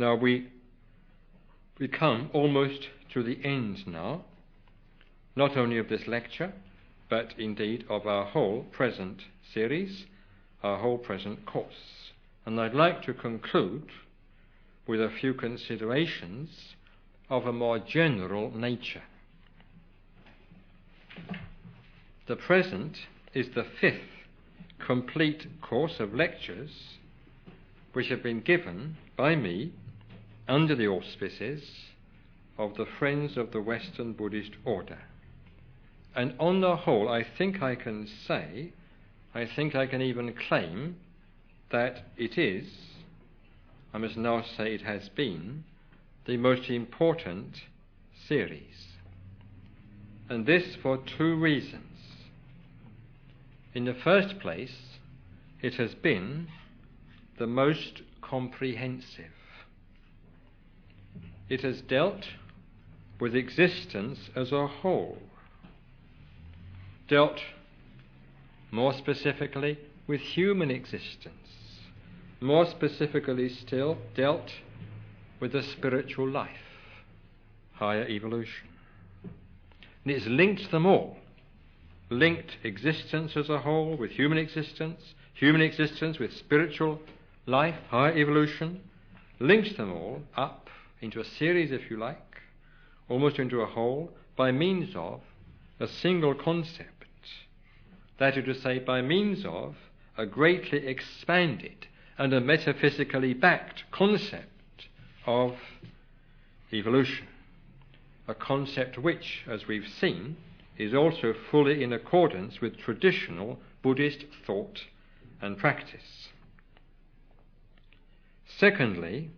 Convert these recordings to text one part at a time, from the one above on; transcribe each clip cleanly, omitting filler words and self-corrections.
Now we come almost to the end now, not only of this lecture, but indeed of our whole present series, our whole present course. And I'd like to conclude with a few considerations of a more general nature. The present is the 5th complete course of lectures which have been given by me under the auspices of the Friends of the Western Buddhist Order. And on the whole, I think I can even claim that it is, I must now say it has been, the most important series. And this for 2 reasons. In the first place, it has been the most comprehensive. It has dealt with existence as a whole, dealt more specifically with human existence, more specifically still dealt with the spiritual life, higher evolution. And it's linked them all, linked existence as a whole with human existence with spiritual life, higher evolution, links them all up into a series, if you like, almost into a whole, by means of a single concept. That is to say, by means of a greatly expanded and a metaphysically backed concept of evolution. A concept which, as we've seen, is also fully in accordance with traditional Buddhist thought and practice. Secondly,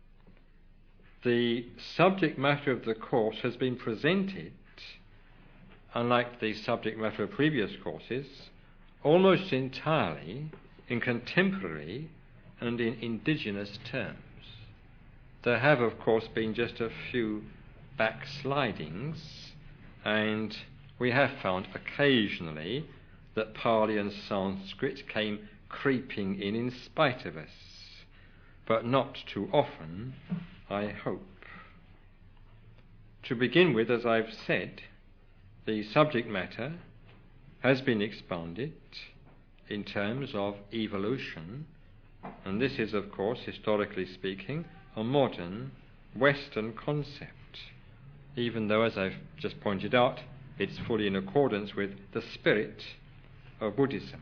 the subject matter of the course has been presented, unlike the subject matter of previous courses, almost entirely in contemporary and in indigenous terms. There have, of course, been just a few backslidings, and we have found occasionally that Pali and Sanskrit came creeping in spite of us, but not too often, I hope. To begin with, as I've said, the subject matter has been expounded in terms of evolution, and this is, of course, historically speaking, a modern Western concept, even though, as I've just pointed out, it's fully in accordance with the spirit of Buddhism.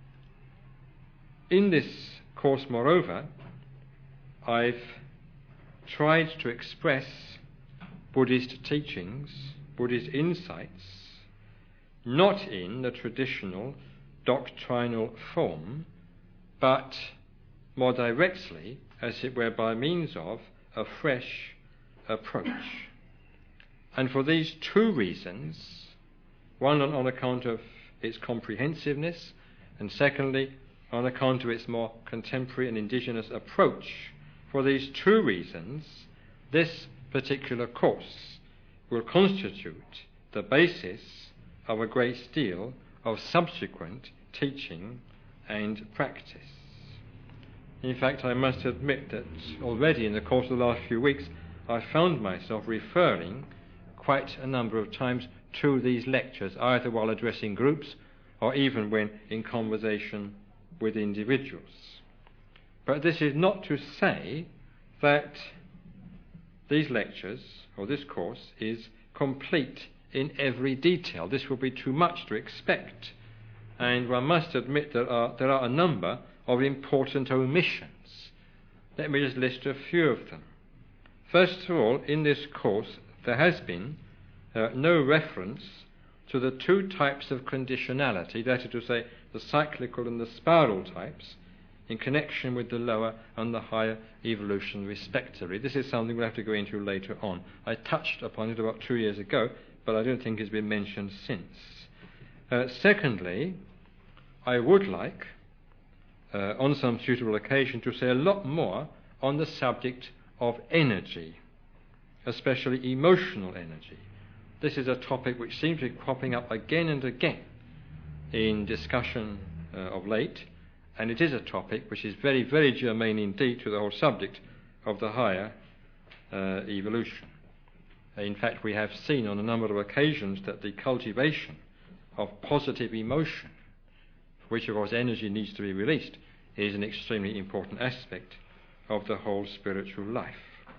In this course, moreover, I've tried to express Buddhist teachings, Buddhist insights, not in the traditional doctrinal form, but more directly, as it were, by means of a fresh approach. And for these 2 reasons, one on account of its comprehensiveness, and secondly, on account of its more contemporary and indigenous approach, for these 2 reasons, this particular course will constitute the basis of a great deal of subsequent teaching and practice. In fact, I must admit that already in the course of the last few weeks, I found myself referring quite a number of times to these lectures, either while addressing groups or even when in conversation with individuals. But this is not to say that these lectures, or this course, is complete in every detail. This will be too much to expect, and one must admit that there are a number of important omissions. Let me just list a few of them. First of all, in this course there has been no reference to the 2 types of conditionality, that is to say, the cyclical and the spiral types, in connection with the lower and the higher evolution respectively. This is something we'll have to go into later on. I touched upon it about 2 years ago, but I don't think it's been mentioned since. Secondly, I would like, on some suitable occasion, to say a lot more on the subject of energy, especially emotional energy. This is a topic which seems to be cropping up again and again in discussion of late, and it is a topic which is very, very germane indeed to the whole subject of the higher evolution. In fact, we have seen on a number of occasions that the cultivation of positive emotion, for which of course energy needs to be released, is an extremely important aspect of the whole spiritual life.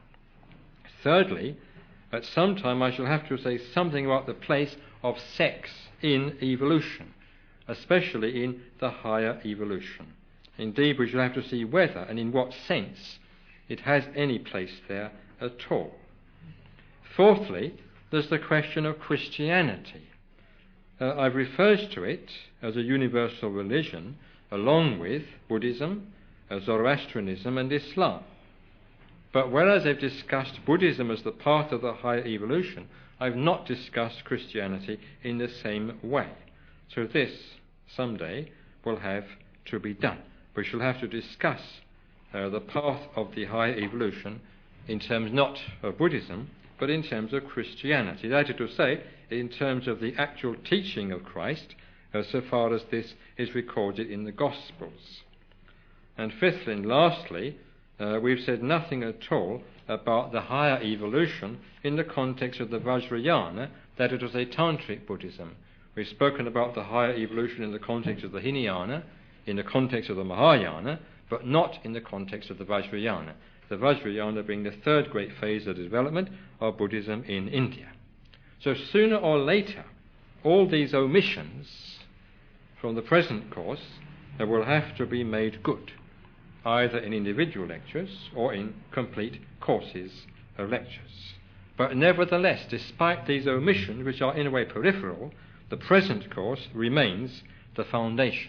Thirdly, at some time I shall have to say something about the place of sex in evolution, especially in the higher evolution. Indeed, we shall have to see whether and in what sense it has any place there at all. Fourthly, there's the question of Christianity. I've referred to it as a universal religion along with Buddhism, Zoroastrianism and Islam. But whereas I've discussed Buddhism as the path of the higher evolution, I've not discussed Christianity in the same way. So this, someday, will have to be done. We shall have to discuss the path of the higher evolution in terms not of Buddhism, but in terms of Christianity. That is to say, in terms of the actual teaching of Christ, so far as this is recorded in the Gospels. And fifthly and lastly, we've said nothing at all about the higher evolution in the context of the Vajrayana, that it was a Tantric Buddhism. We've spoken about the higher evolution in the context of the Hinayana, in the context of the Mahayana, but not in the context of the Vajrayana. The Vajrayana being the third great phase of the development of Buddhism in India. So sooner or later, all these omissions from the present course will have to be made good, either in individual lectures or in complete courses of lectures. But nevertheless, despite these omissions, which are in a way peripheral, the present course remains the foundation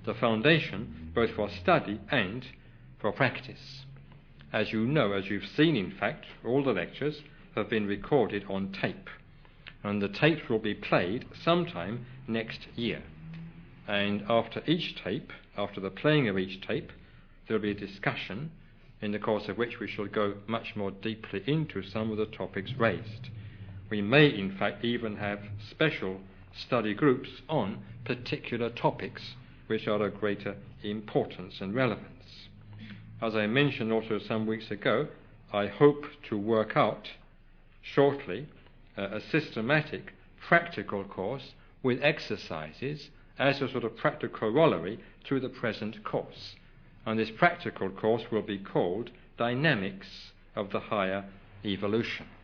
both for study and for practice. As you know, as you've seen in fact, all the lectures have been recorded on tape, and the tapes will be played sometime next year. And after each tape, after the playing of each tape, there will be a discussion in the course of which we shall go much more deeply into some of the topics raised. We may in fact even have special study groups on particular topics which are of greater importance and relevance. As I mentioned also some weeks ago, I hope to work out shortly a systematic practical course with exercises as a sort of practical corollary to the present course. And this practical course will be called Dynamics of the Higher Evolution.